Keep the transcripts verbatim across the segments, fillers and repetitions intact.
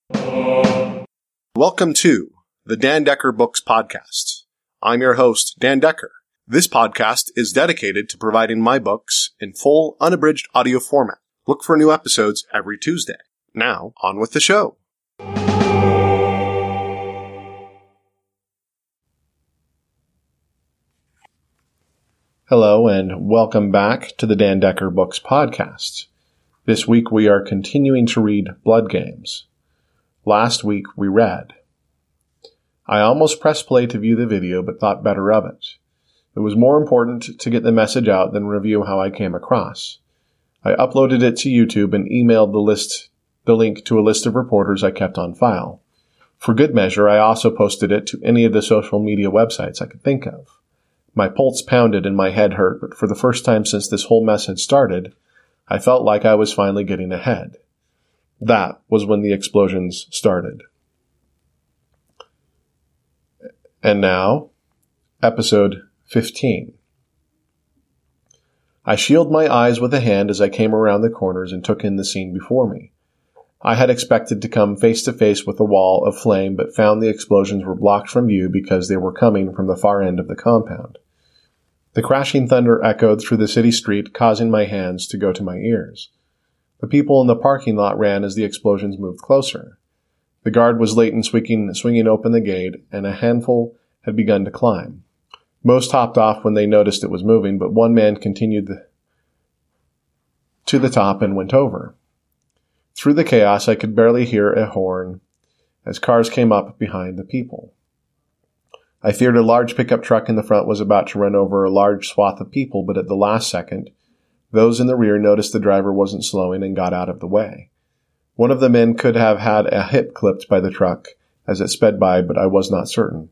Welcome to the Dan Decker Books Podcast. I'm your host, Dan Decker. This podcast is dedicated to providing my books in full, unabridged audio format. Look for new episodes every Tuesday. Now, on with the show. Hello, and welcome back to the Dan Decker Books Podcast. This week we are continuing to read Blood Games. Last week we read. I almost pressed play to view the video, but thought better of it. It was more important to get the message out than review how I came across. I uploaded it to YouTube and emailed the list, the link to a list of reporters I kept on file. For good measure, I also posted it to any of the social media websites I could think of. My pulse pounded and my head hurt, but for the first time since this whole mess had started, I felt like I was finally getting ahead. That was when the explosions started. And now, episode fifteen. I shielded my eyes with a hand as I came around the corners and took in the scene before me. I had expected to come face to face with a wall of flame, but found the explosions were blocked from view because they were coming from the far end of the compound. The crashing thunder echoed through the city street, causing my hands to go to my ears. The people in the parking lot ran as the explosions moved closer. The guard was late in swinging, swinging open the gate, and a handful had begun to climb. Most hopped off when they noticed it was moving, but one man continued the, to the top and went over. Through the chaos, I could barely hear a horn as cars came up behind the people. I feared a large pickup truck in the front was about to run over a large swath of people, but at the last second, those in the rear noticed the driver wasn't slowing and got out of the way. One of the men could have had a hip clipped by the truck as it sped by, but I was not certain.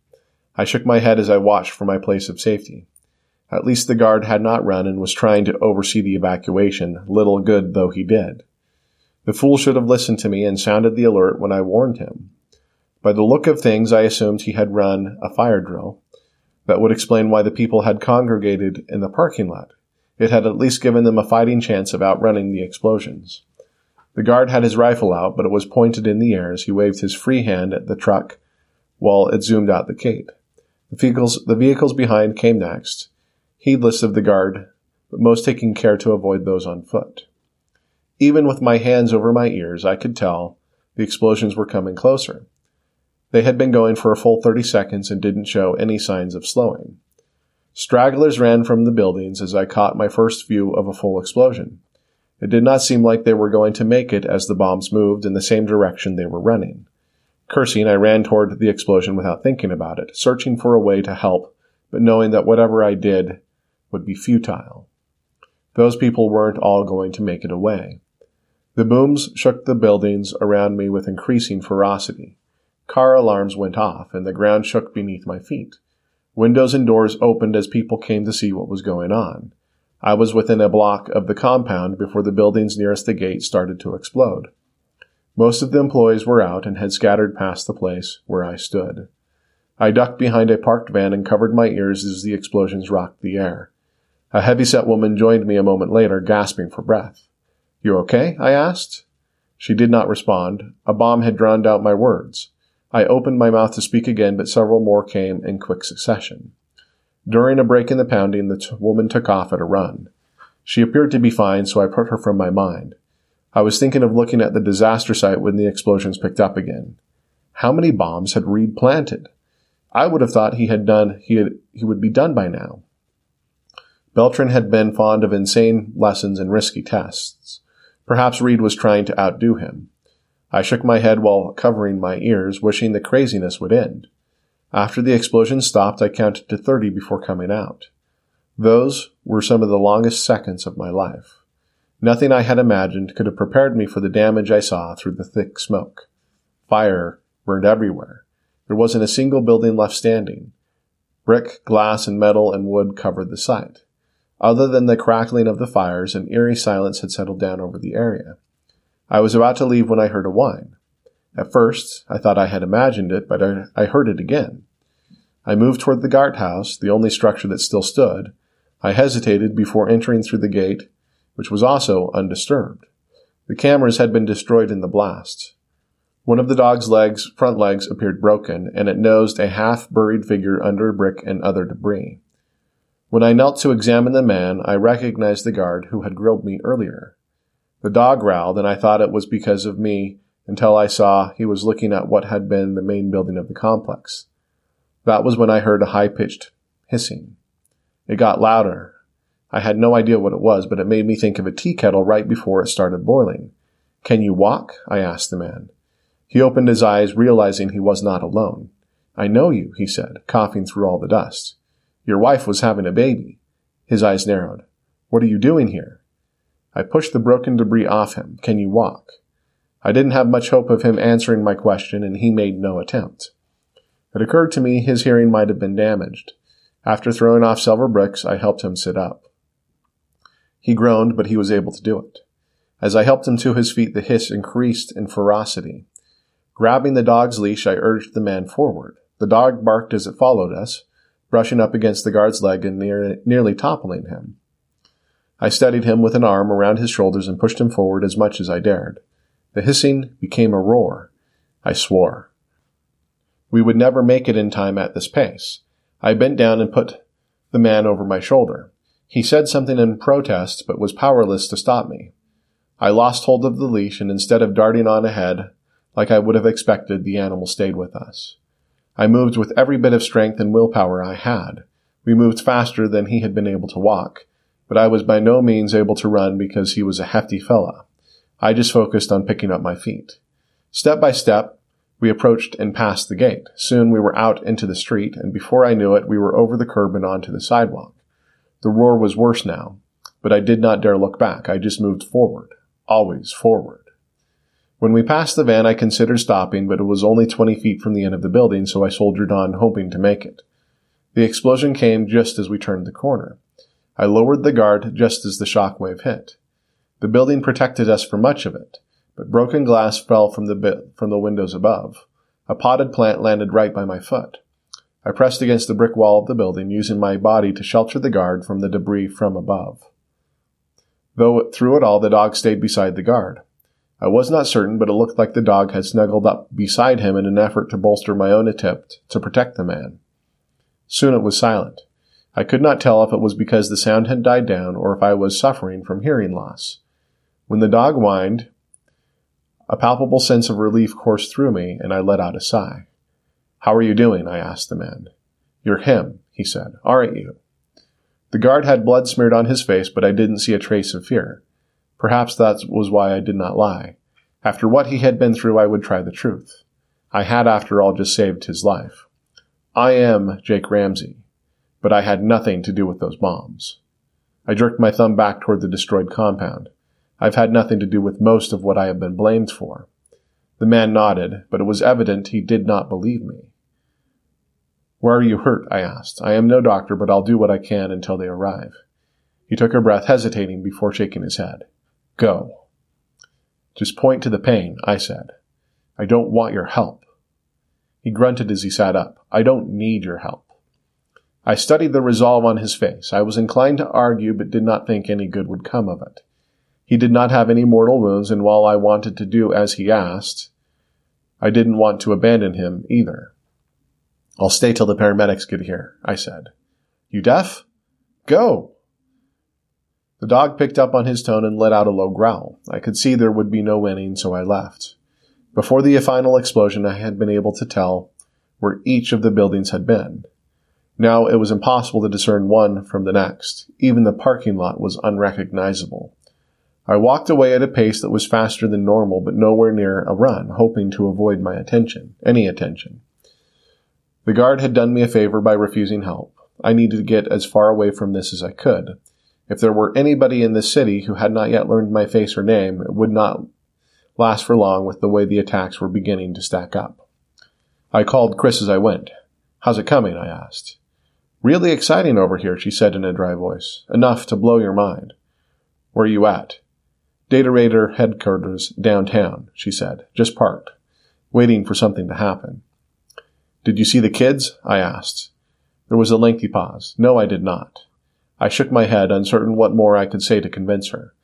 I shook my head as I watched for my place of safety. At least the guard had not run and was trying to oversee the evacuation, little good though he did. The fool should have listened to me and sounded the alert when I warned him. By the look of things, I assumed he had run a fire drill. That would explain why the people had congregated in the parking lot. It had at least given them a fighting chance of outrunning the explosions. The guard had his rifle out, but it was pointed in the air as he waved his free hand at the truck while it zoomed out the gate. The vehicles, the vehicles behind came next, heedless of the guard, but most taking care to avoid those on foot. Even with my hands over my ears, I could tell the explosions were coming closer. They had been going for a full thirty seconds and didn't show any signs of slowing. Stragglers ran from the buildings as I caught my first view of a full explosion. It did not seem like they were going to make it as the bombs moved in the same direction they were running. Cursing, I ran toward the explosion without thinking about it, searching for a way to help, but knowing that whatever I did would be futile. Those people weren't all going to make it away. The booms shook the buildings around me with increasing ferocity. Car alarms went off, and the ground shook beneath my feet. Windows and doors opened as people came to see what was going on. I was within a block of the compound before the buildings nearest the gate started to explode. Most of the employees were out and had scattered past the place where I stood. I ducked behind a parked van and covered my ears as the explosions rocked the air. A heavy-set woman joined me a moment later, gasping for breath. "You okay?" I asked. She did not respond. A bomb had drowned out my words. I opened my mouth to speak again, but several more came in quick succession. During a break in the pounding, the t- woman took off at a run. She appeared to be fine, so I put her from my mind. I was thinking of looking at the disaster site when the explosions picked up again. How many bombs had Reed planted? I would have thought he had done, he had, he would be done by now. Beltran had been fond of insane lessons and risky tests. Perhaps Reed was trying to outdo him. I shook my head while covering my ears, wishing the craziness would end. After the explosion stopped, I counted to thirty before coming out. Those were some of the longest seconds of my life. Nothing I had imagined could have prepared me for the damage I saw through the thick smoke. Fire burned everywhere. There wasn't a single building left standing. Brick, glass, and metal and wood covered the site. Other than the crackling of the fires, an eerie silence had settled down over the area. I was about to leave when I heard a whine. At first, I thought I had imagined it, but I, I heard it again. I moved toward the guardhouse, the only structure that still stood. I hesitated before entering through the gate, which was also undisturbed. The cameras had been destroyed in the blast. One of the dog's legs, front legs appeared broken, and it nosed a half-buried figure under a brick and other debris. When I knelt to examine the man, I recognized the guard who had grilled me earlier. The dog growled, and I thought it was because of me until I saw he was looking at what had been the main building of the complex. That was when I heard a high-pitched hissing. It got louder. I had no idea what it was, but it made me think of a tea kettle right before it started boiling. "Can you walk?" I asked the man. He opened his eyes, realizing he was not alone. "I know you," he said, coughing through all the dust. "Your wife was having a baby." His eyes narrowed. "What are you doing here?" I pushed the broken debris off him. "Can you walk?" I didn't have much hope of him answering my question, and he made no attempt. It occurred to me his hearing might have been damaged. After throwing off several bricks, I helped him sit up. He groaned, but he was able to do it. As I helped him to his feet, the hiss increased in ferocity. Grabbing the dog's leash, I urged the man forward. The dog barked as it followed us, brushing up against the guard's leg and near, nearly toppling him. I steadied him with an arm around his shoulders and pushed him forward as much as I dared. The hissing became a roar. I swore. We would never make it in time at this pace. I bent down and put the man over my shoulder. He said something in protest, but was powerless to stop me. I lost hold of the leash, and instead of darting on ahead, like I would have expected, the animal stayed with us. I moved with every bit of strength and willpower I had. We moved faster than he had been able to walk, but I was by no means able to run because he was a hefty fella. I just focused on picking up my feet. Step by step, we approached and passed the gate. Soon we were out into the street, and before I knew it, we were over the curb and onto the sidewalk. The roar was worse now, but I did not dare look back. I just moved forward. Always forward. When we passed the van, I considered stopping, but it was only twenty feet from the end of the building, so I soldiered on, hoping to make it. The explosion came just as we turned the corner. I lowered the guard just as the shock wave hit. The building protected us for much of it, but broken glass fell from the bi- from the windows above. A potted plant landed right by my foot. I pressed against the brick wall of the building, using my body to shelter the guard from the debris from above. Though through it all, the dog stayed beside the guard. I was not certain, but it looked like the dog had snuggled up beside him in an effort to bolster my own attempt to protect the man. Soon it was silent. I could not tell if it was because the sound had died down or if I was suffering from hearing loss. When the dog whined, a palpable sense of relief coursed through me, and I let out a sigh. "How are you doing?" I asked the man. "You're him," he said. "Aren't you?" The guard had blood smeared on his face, but I didn't see a trace of fear. Perhaps that was why I did not lie. After what he had been through, I would try the truth. I had, after all, just saved his life. I am Jake Ramsey, but I had nothing to do with those bombs. I jerked my thumb back toward the destroyed compound. I've had nothing to do with most of what I have been blamed for. The man nodded, but it was evident he did not believe me. "Where are you hurt?" I asked. "I am no doctor, but I'll do what I can until they arrive." He took a breath, hesitating before shaking his head. "Go." "Just point to the pain," I said. "I don't want your help." He grunted as he sat up. "I don't need your help." I studied the resolve on his face. I was inclined to argue, but did not think any good would come of it. He did not have any mortal wounds, and while I wanted to do as he asked, I didn't want to abandon him either. "I'll stay till the paramedics get here," I said. "You deaf? Go!" The dog picked up on his tone and let out a low growl. I could see there would be no winning, so I left. Before the final explosion, I had been able to tell where each of the buildings had been. Now it was impossible to discern one from the next. Even the parking lot was unrecognizable. I walked away at a pace that was faster than normal, but nowhere near a run, hoping to avoid my attention, any attention. The guard had done me a favor by refusing help. I needed to get as far away from this as I could. If there were anybody in this city who had not yet learned my face or name, it would not last for long with the way the attacks were beginning to stack up. I called Chris as I went. "How's it coming?" I asked. "Really exciting over here," she said in a dry voice. "Enough to blow your mind." "Where are you at?" "Data Raider headquarters downtown," she said. "Just parked, waiting for something to happen." "Did you see the kids?" I asked. There was a lengthy pause. "No, I did not." I shook my head, uncertain what more I could say to convince her.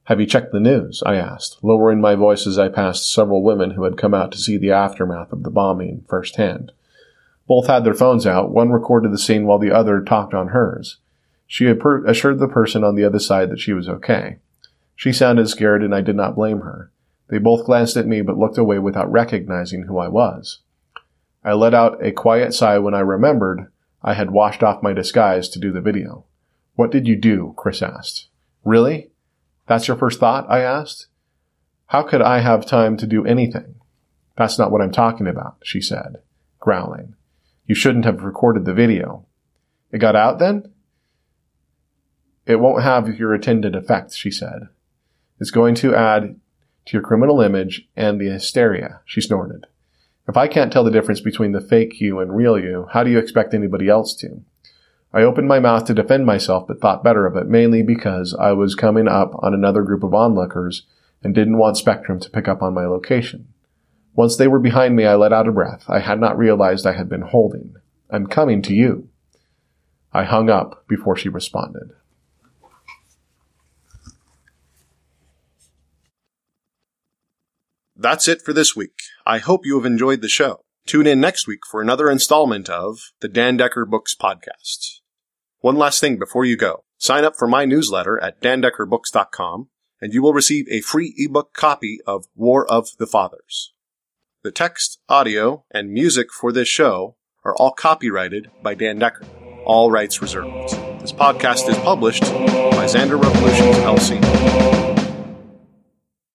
Have you checked the news? I asked, lowering my voice as I passed several women who had come out to see the aftermath of the bombing firsthand. Both had their phones out. One recorded the scene while the other talked on hers. She had per- assured the person on the other side that she was okay. She sounded scared, and I did not blame her. They both glanced at me but looked away without recognizing who I was. I let out a quiet sigh when I remembered I had washed off my disguise to do the video. What did you do? Chris asked. Really? That's your first thought? I asked. How could I have time to do anything? That's not what I'm talking about, she said, growling. You shouldn't have recorded the video. It got out then? It won't have your intended effect, she said. It's going to add to your criminal image and the hysteria, she snorted. If I can't tell the difference between the fake you and real you, how do you expect anybody else to? I opened my mouth to defend myself, but thought better of it, mainly because I was coming up on another group of onlookers and didn't want Spectrum to pick up on my location. Once they were behind me, I let out a breath I had not realized I had been holding. I'm coming to you. I hung up before she responded. That's it for this week. I hope you have enjoyed the show. Tune in next week for another installment of the Dan Decker Books Podcast. One last thing before you go. Sign up for my newsletter at dan decker books dot com, and you will receive a free ebook copy of War of the Fathers. The text, audio, and music for this show are all copyrighted by Dan Decker. All rights reserved. This podcast is published by Xander Revolutions, L C